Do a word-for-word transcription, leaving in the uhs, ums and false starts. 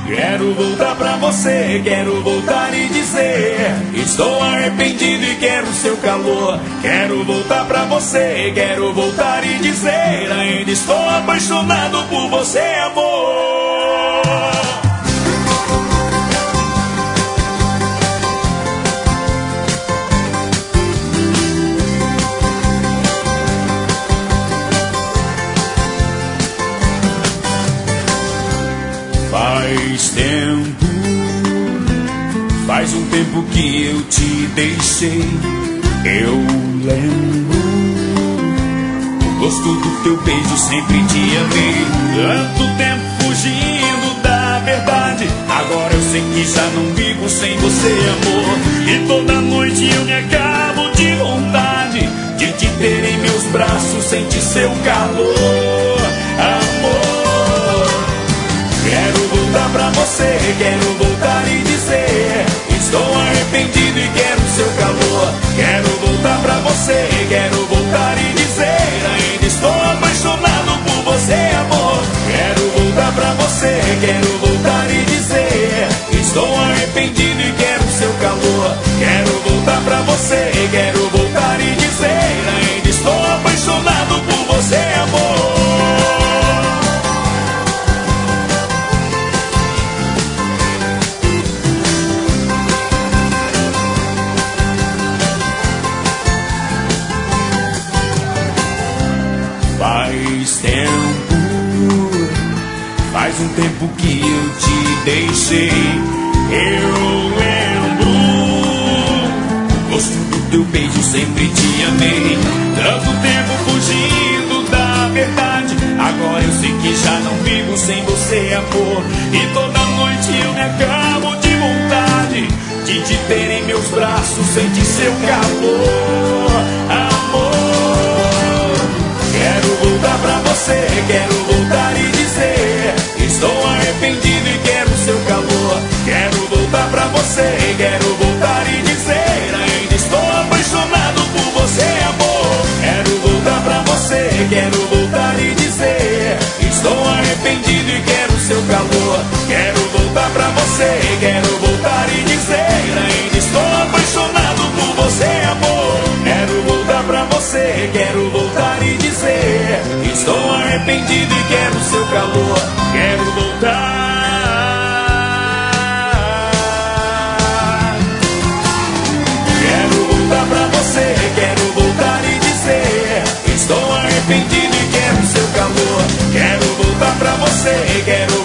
Quero voltar pra você, quero voltar e dizer: estou arrependido e quero seu calor. Quero voltar pra você, quero voltar e dizer: ainda estou apaixonado por você, amor. Faz tempo, faz um tempo que eu te deixei. Eu lembro o gosto do teu beijo, sempre te amei. Tanto tempo fugindo da verdade, agora eu sei que já não vivo sem você, amor. E toda noite eu me acabo de vontade de te ter em meus braços, sentir seu calor, amor. Quero voltar pra você, quero voltar e dizer: estou arrependido e quero seu calor. Quero voltar pra você, quero voltar e dizer: ainda estou apaixonado por você, amor. Quero voltar pra você, quero voltar e dizer: estou arrependido e quero seu calor. Quero voltar pra você, quero voltar e dizer: ainda estou apaixonado por você, amor. Faz tempo, faz um tempo que eu te deixei. Eu lembro o gosto do teu beijo, sempre te amei. Tanto tempo fugindo da verdade, agora eu sei que já não vivo sem você, amor. E toda noite eu me acabo de vontade de te ter em meus braços, sentir seu calor, amor. Quero voltar pra você, quero voltar e dizer: estou arrependido e quero seu calor. Quero voltar pra você, quero voltar e dizer: ainda estou apaixonado por você, amor. Quero voltar pra você, quero voltar e dizer: estou arrependido e quero seu calor. Quero voltar pra você, quero voltar e dizer: ainda estou apaixonado por você, amor. Quero voltar pra você, quero voltar e dizer: estou arrependido e quero seu calor. Quero voltar. Quero voltar pra você, quero voltar e dizer: estou arrependido e quero seu calor. Quero voltar pra você, quero